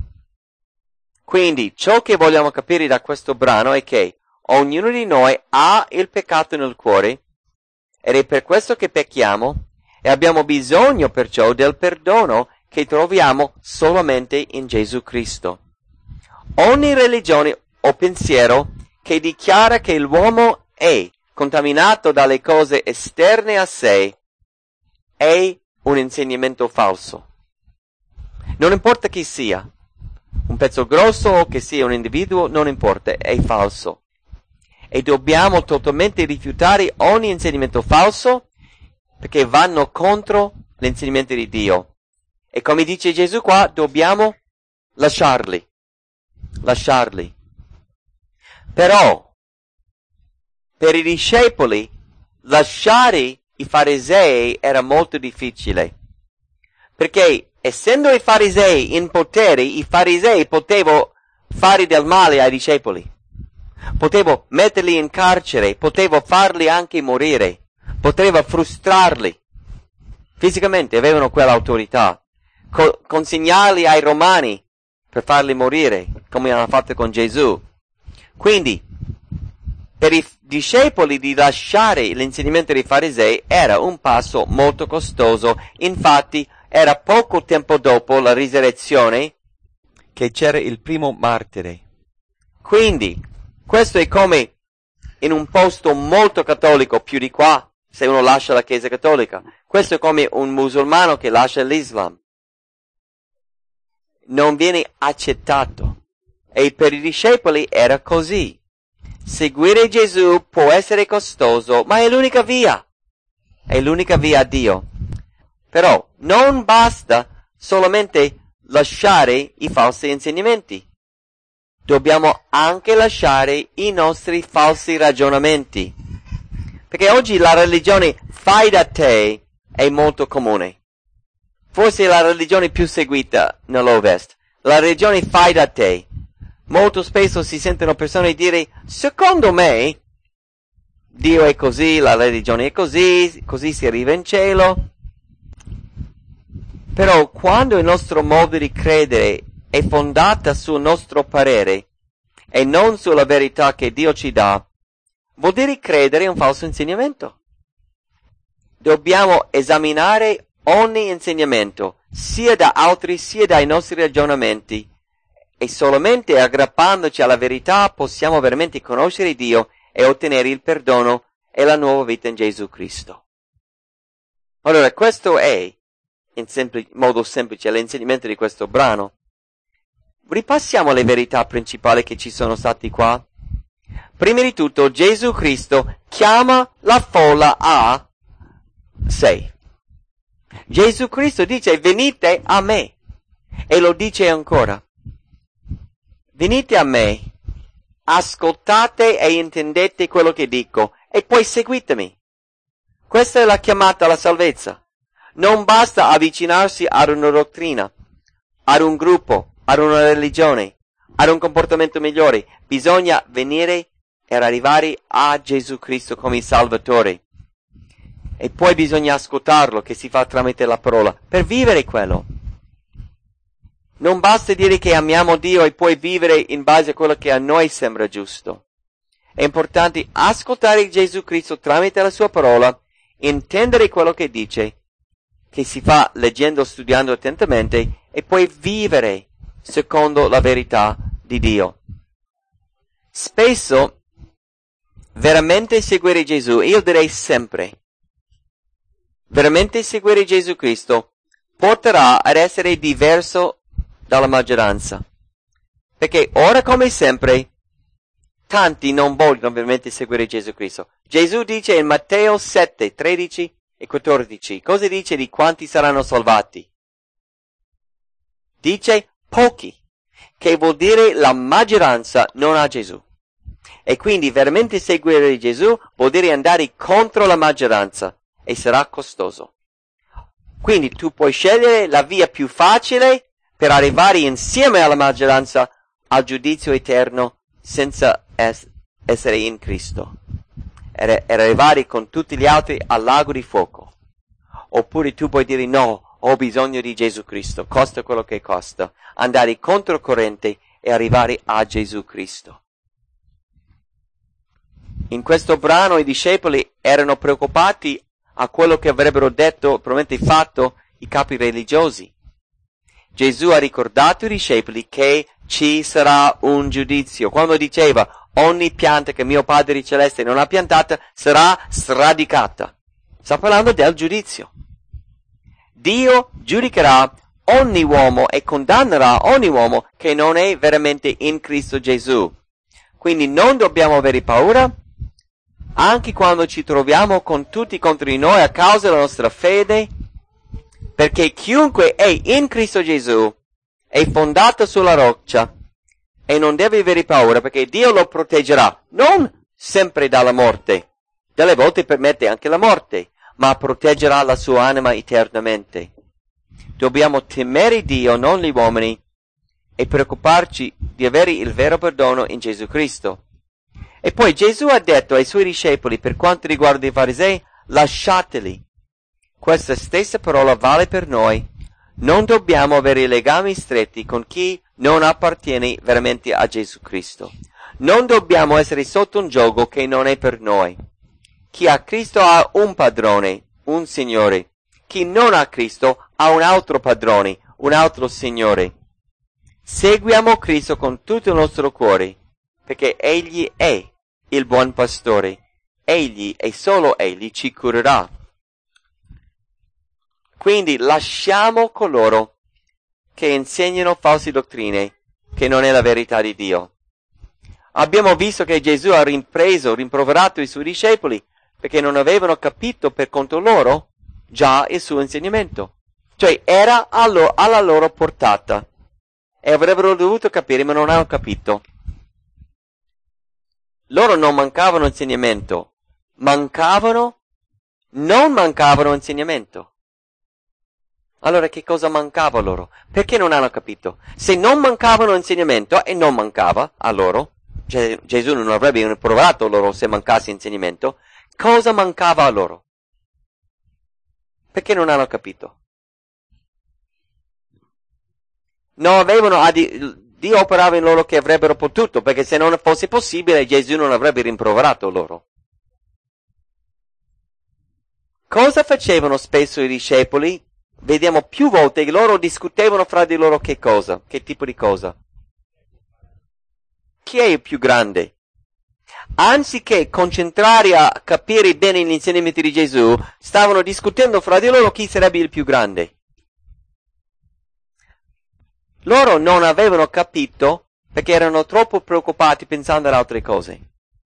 Speaker 2: Quindi, ciò che vogliamo capire da questo brano è che ognuno di noi ha il peccato nel cuore, ed è per questo che pecchiamo, e abbiamo bisogno perciò del perdono che troviamo solamente in Gesù Cristo. Ogni religione o pensiero che dichiara che l'uomo è contaminato dalle cose esterne a sé è un insegnamento falso. Non importa chi sia, un pezzo grosso o che sia un individuo, non importa, è falso. E dobbiamo totalmente rifiutare ogni insegnamento falso perché vanno contro l'insegnamento di Dio. E come dice Gesù qua, dobbiamo lasciarli. Lasciarli. Però, per i discepoli, lasciare i farisei era molto difficile. Perché, essendo i farisei in potere, i farisei potevano fare del male ai discepoli. Potevo metterli in carcere, potevo farli anche morire, potevo frustrarli. Fisicamente avevano quell'autorità. Co- consegnarli ai romani per farli morire, come hanno fatto con Gesù. Quindi, per i discepoli di lasciare l'insegnamento dei farisei era un passo molto costoso. Infatti, era poco tempo dopo la risurrezione
Speaker 1: che c'era il primo martire.
Speaker 2: Quindi, questo è come in un posto molto cattolico, più di qua, se uno lascia la Chiesa cattolica. Questo è come un musulmano che lascia l'Islam. Non viene accettato. E per i discepoli era così. Seguire Gesù può essere costoso, ma è l'unica via. È l'unica via a Dio. Però non basta solamente lasciare i falsi insegnamenti. Dobbiamo anche lasciare i nostri falsi ragionamenti. Perché oggi la religione fai da te è molto comune. Forse è la religione più seguita nell'Ovest. La religione fai da te. Molto spesso si sentono persone dire, secondo me, Dio è così, la religione è così, così si arriva in cielo. Però quando il nostro modo di credere è fondata sul nostro parere, e non sulla verità che Dio ci dà, vuol dire credere in un falso insegnamento. Dobbiamo esaminare ogni insegnamento, sia da altri sia dai nostri ragionamenti, e solamente aggrappandoci alla verità possiamo veramente conoscere Dio e ottenere il perdono e la nuova vita in Gesù Cristo. Allora, questo è, in sempli- modo semplice, l'insegnamento di questo brano. Ripassiamo le verità principali che ci sono state qua. Prima di tutto, Gesù Cristo chiama la folla a sé. Gesù Cristo dice: venite a me. E lo dice ancora. Venite a me, ascoltate e intendete quello che dico, e poi seguitemi. Questa è la chiamata alla salvezza. Non basta avvicinarsi ad una dottrina, ad un gruppo, ad una religione, ad un comportamento migliore. Bisogna venire e arrivare a Gesù Cristo come il Salvatore. E poi bisogna ascoltarlo, che si fa tramite la parola, per vivere quello. Non basta dire che amiamo Dio e poi vivere in base a quello che a noi sembra giusto. È importante ascoltare Gesù Cristo tramite la sua parola, intendere quello che dice, che si fa leggendo, studiando attentamente, e poi vivere secondo la verità di Dio. Spesso, veramente seguire Gesù, io direi sempre, veramente seguire Gesù Cristo porterà ad essere diverso dalla maggioranza. Perché ora come sempre, tanti non vogliono veramente seguire Gesù Cristo. Gesù dice in Matteo sette, tredici e quattordici, cosa dice di quanti saranno salvati? Dice pochi, che vuol dire la maggioranza non ha Gesù. E quindi veramente seguire Gesù vuol dire andare contro la maggioranza e sarà costoso. Quindi tu puoi scegliere la via più facile per arrivare insieme alla maggioranza al giudizio eterno senza es- essere in Cristo. E arrivare con tutti gli altri al lago di fuoco. Oppure tu puoi dire no, ho bisogno di Gesù Cristo, costa quello che costa. Andare controcorrente e arrivare a Gesù Cristo. In questo brano i discepoli erano preoccupati a quello che avrebbero detto, probabilmente fatto, i capi religiosi. Gesù ha ricordato ai discepoli che ci sarà un giudizio. Quando diceva ogni pianta che mio Padre Celeste non ha piantata sarà sradicata. Sta parlando del giudizio. Dio giudicherà ogni uomo e condannerà ogni uomo che non è veramente in Cristo Gesù. Quindi non dobbiamo avere paura, anche quando ci troviamo con tutti contro di noi a causa della nostra fede, perché chiunque è in Cristo Gesù è fondato sulla roccia e non deve avere paura, perché Dio lo proteggerà, non sempre dalla morte, delle volte permette anche la morte, ma proteggerà la sua anima eternamente. Dobbiamo temere Dio, non gli uomini, e preoccuparci di avere il vero perdono in Gesù Cristo. E poi Gesù ha detto ai suoi discepoli, per quanto riguarda i farisei, lasciateli. Questa stessa parola vale per noi. Non dobbiamo avere legami stretti con chi non appartiene veramente a Gesù Cristo. Non dobbiamo essere sotto un giogo che non è per noi. Chi ha Cristo ha un padrone, un Signore. Chi non ha Cristo ha un altro padrone, un altro Signore. Seguiamo Cristo con tutto il nostro cuore, perché Egli è il buon pastore. Egli e solo Egli ci curerà. Quindi lasciamo coloro che insegnano false dottrine, che non è la verità di Dio. Abbiamo visto che Gesù ha ripreso, rimproverato i suoi discepoli, perché non avevano capito per conto loro già il suo insegnamento. Cioè era allo, alla loro portata. E avrebbero dovuto capire, ma non hanno capito. Loro non mancavano insegnamento, mancavano, non mancavano insegnamento. Allora che cosa mancava loro? Perché non hanno capito? Se non mancavano insegnamento, e non mancava a loro, Gesù non avrebbe provato loro se mancasse insegnamento, cosa mancava a loro? Perché non hanno capito? Non avevano, Dio operava in loro che avrebbero potuto, perché se non fosse possibile Gesù non avrebbe rimproverato loro. Cosa facevano spesso i discepoli? Vediamo più volte che loro discutevano fra di loro che cosa? Che tipo di cosa? Chi è il più grande? Anziché concentrare a capire bene gli insegnamenti di Gesù, stavano discutendo fra di loro chi sarebbe il più grande. Loro non avevano capito perché erano troppo preoccupati pensando ad altre cose.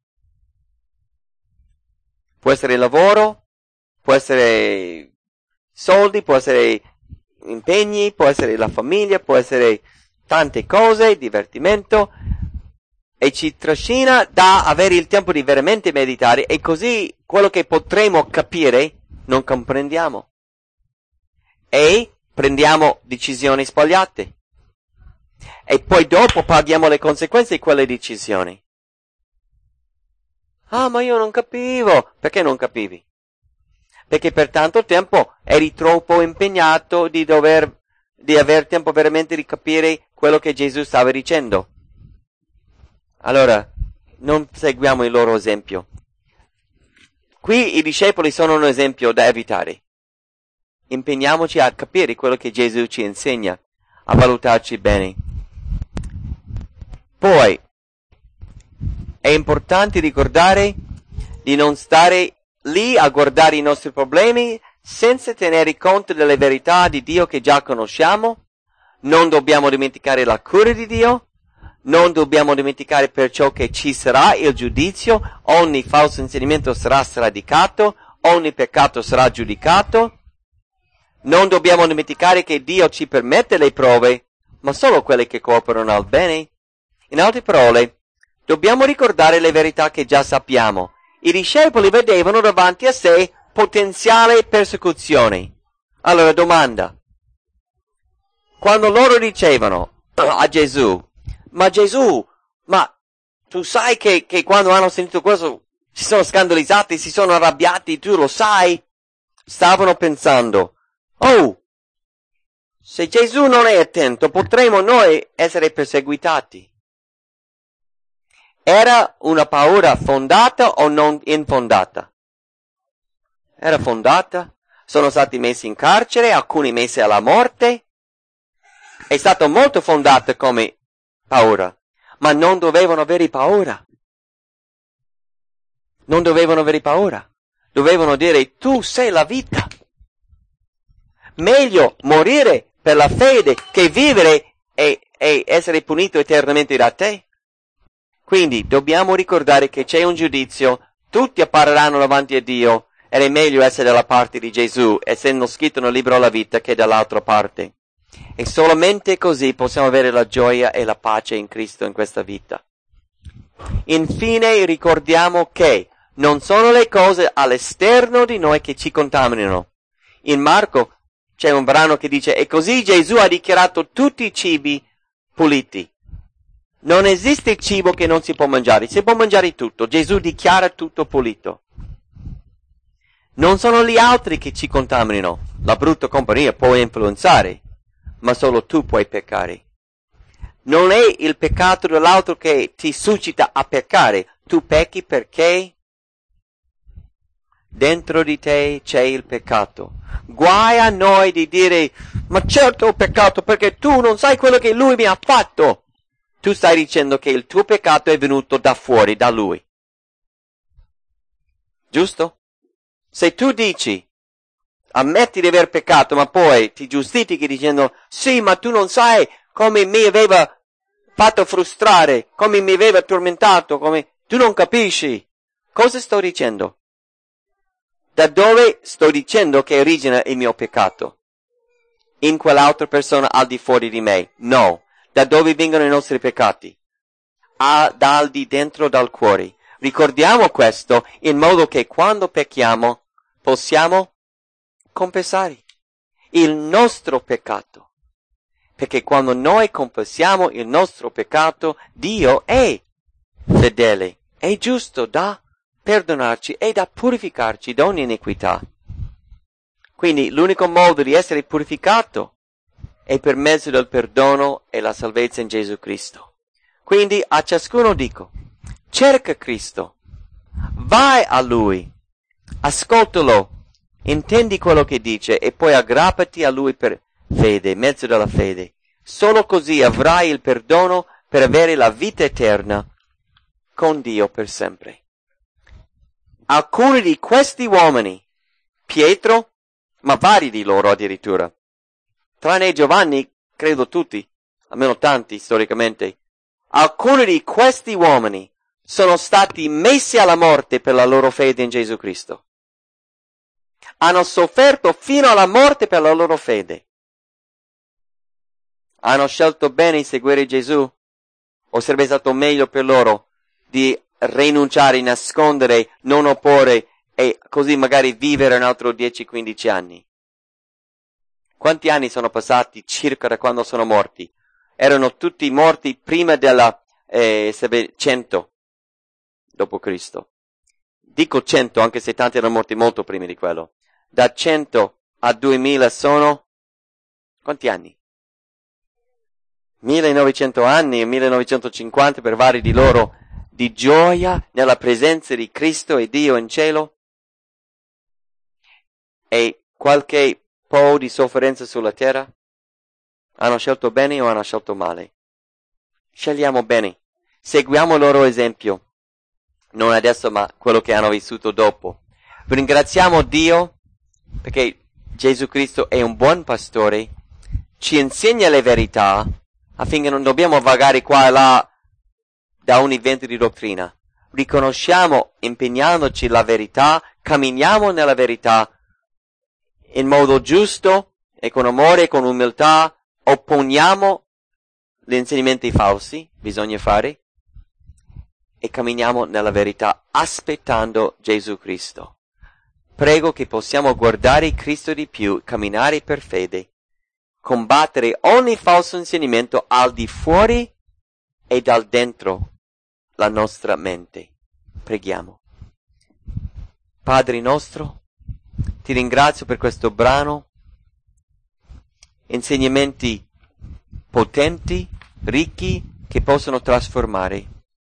Speaker 2: Può essere lavoro, può essere soldi, può essere impegni, può essere la famiglia, può essere tante cose, divertimento, e ci trascina da avere il tempo di veramente meditare, e così quello che potremo capire non comprendiamo. E prendiamo decisioni sbagliate. E poi dopo paghiamo le conseguenze di quelle decisioni. Ah, ma io non capivo. Perché non capivi? Perché per tanto tempo eri troppo impegnato di dover, di aver tempo veramente di capire quello che Gesù stava dicendo. Allora, non seguiamo il loro esempio. Qui i discepoli sono un esempio da evitare. Impegniamoci a capire quello che Gesù ci insegna, a valutarci bene. Poi, è importante ricordare di non stare lì a guardare i nostri problemi senza tenere conto delle verità di Dio che già conosciamo. Non dobbiamo dimenticare la cura di Dio. Non dobbiamo dimenticare perciò che ci sarà il giudizio, ogni falso insegnamento sarà sradicato, ogni peccato sarà giudicato. Non dobbiamo dimenticare che Dio ci permette le prove, ma solo quelle che cooperano al bene. In altre parole, dobbiamo ricordare le verità che già sappiamo. I discepoli vedevano davanti a sé potenziale persecuzione. Allora, domanda. Quando loro dicevano a Gesù, ma Gesù, ma tu sai che, che quando hanno sentito questo si sono scandalizzati, si sono arrabbiati, tu lo sai? Stavano pensando, oh, se Gesù non è attento potremo noi essere perseguitati. Era una paura fondata o non infondata? Era fondata. Sono stati messi in carcere, alcuni messi alla morte. È stato molto fondata come paura, ma non dovevano avere paura. Non dovevano avere paura. Dovevano dire, tu sei la vita. Meglio morire per la fede che vivere e, e essere punito eternamente da te. Quindi dobbiamo ricordare che c'è un giudizio, tutti appariranno davanti a Dio, ed è meglio essere dalla parte di Gesù, essendo scritto nel libro della vita, che dall'altra parte. E solamente così possiamo avere la gioia e la pace in Cristo in questa vita. Infine ricordiamo che non sono le cose all'esterno di noi che ci contaminano. In Marco c'è un brano che dice, e così Gesù ha dichiarato tutti i cibi puliti. Non esiste cibo che non si può mangiare, si può mangiare tutto. Gesù dichiara tutto pulito. Non sono gli altri che ci contaminano. La brutta compagnia può influenzare, ma solo tu puoi peccare. Non è il peccato dell'altro che ti suscita a peccare. Tu pecchi perché dentro di te c'è il peccato. Guai a noi di dire, ma certo ho peccato perché tu non sai quello che lui mi ha fatto. Tu stai dicendo che il tuo peccato è venuto da fuori, da lui. Giusto? Se tu dici, ammetti di aver peccato, ma poi ti giustifichi dicendo, sì, ma tu non sai come mi aveva fatto frustrare, come mi aveva tormentato, come tu non capisci. Cosa sto dicendo? Da dove sto dicendo che origina il mio peccato? In quell'altra persona al di fuori di me? No. Da dove vengono i nostri peccati? Ah, dal di dentro dal cuore. Ricordiamo questo in modo che quando pecchiamo possiamo confessare il nostro peccato. Perché quando noi confessiamo il nostro peccato, Dio è fedele, è giusto da perdonarci e da purificarci da ogni iniquità. Quindi l'unico modo di essere purificato è per mezzo del perdono e la salvezza in Gesù Cristo. Quindi a ciascuno dico, cerca Cristo, vai a Lui, ascoltalo, intendi quello che dice e poi aggrappati a Lui per fede, mezzo della fede. Solo così avrai il perdono per avere la vita eterna con Dio per sempre. Alcuni di questi uomini, Pietro, ma vari di loro addirittura, tranne Giovanni, credo tutti, almeno tanti storicamente, alcuni di questi uomini sono stati messi alla morte per la loro fede in Gesù Cristo. Hanno sofferto fino alla morte per la loro fede. Hanno scelto bene di seguire Gesù? O sarebbe stato meglio per loro di rinunciare, nascondere, non opporre e così magari vivere un altro dieci quindici anni? Quanti anni sono passati circa da quando sono morti? Erano tutti morti prima della eh, cento dopo Cristo. Dico cento anche se tanti erano morti molto prima di quello. Da cento a duemila sono quanti anni? millenovecento anni e millenovecentocinquanta per vari di loro di gioia nella presenza di Cristo e Dio in cielo e qualche po' di sofferenza sulla terra. Hanno scelto bene o hanno scelto male? Scegliamo bene, seguiamo il loro esempio, non adesso ma quello che hanno vissuto dopo. Ringraziamo Dio perché Gesù Cristo è un buon pastore, ci insegna le verità affinché non dobbiamo vagare qua e là da un evento di dottrina. Riconosciamo, impegnandoci la verità, camminiamo nella verità in modo giusto e con amore e con umiltà, opponiamo gli insegnamenti falsi, bisogna fare, e camminiamo nella verità aspettando Gesù Cristo. Prego che possiamo guardare Cristo di più, camminare per fede, combattere ogni falso insegnamento al di fuori e dal dentro la nostra mente. Preghiamo. Padre nostro, ti ringrazio per questo brano, insegnamenti potenti, ricchi, che possono trasformare.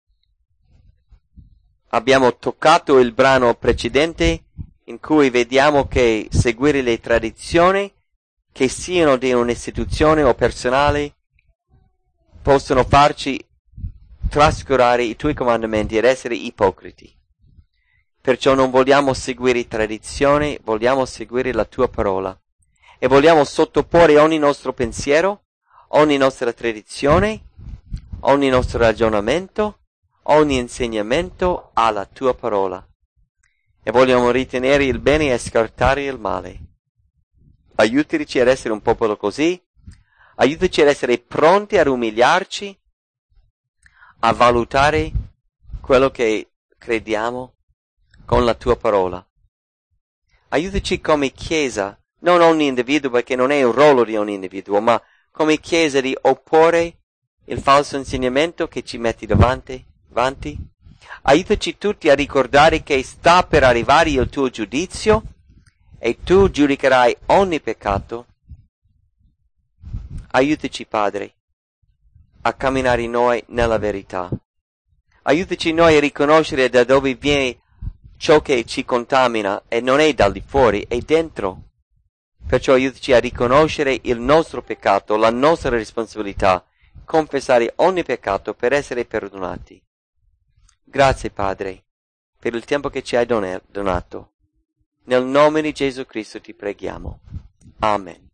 Speaker 2: Abbiamo toccato il brano precedente in cui vediamo che seguire le tradizioni, che siano di un'istituzione o personale, possono farci trascurare i tuoi comandamenti ed essere ipocriti. Perciò non vogliamo seguire tradizioni, vogliamo seguire la tua parola. E vogliamo sottoporre ogni nostro pensiero, ogni nostra tradizione, ogni nostro ragionamento, ogni insegnamento alla tua parola. E vogliamo ritenere il bene e scartare il male. Aiutaci ad essere un popolo così, aiutaci ad essere pronti ad umiliarci, a valutare quello che crediamo con la tua parola. Aiutaci come Chiesa, non ogni individuo perché non è un ruolo di ogni individuo, ma come Chiesa di opporre il falso insegnamento che ci metti davanti. davanti. Aiutaci tutti a ricordare che sta per arrivare il tuo giudizio e tu giudicherai ogni peccato. Aiutaci, Padre, a camminare in noi nella verità. Aiutaci noi a riconoscere da dove viene ciò che ci contamina e non è da lì fuori, è dentro. Perciò aiutaci a riconoscere il nostro peccato, la nostra responsabilità, confessare ogni peccato per essere perdonati. Grazie, Padre, per il tempo che ci hai donato. Nel nome di Gesù Cristo ti preghiamo. Amen.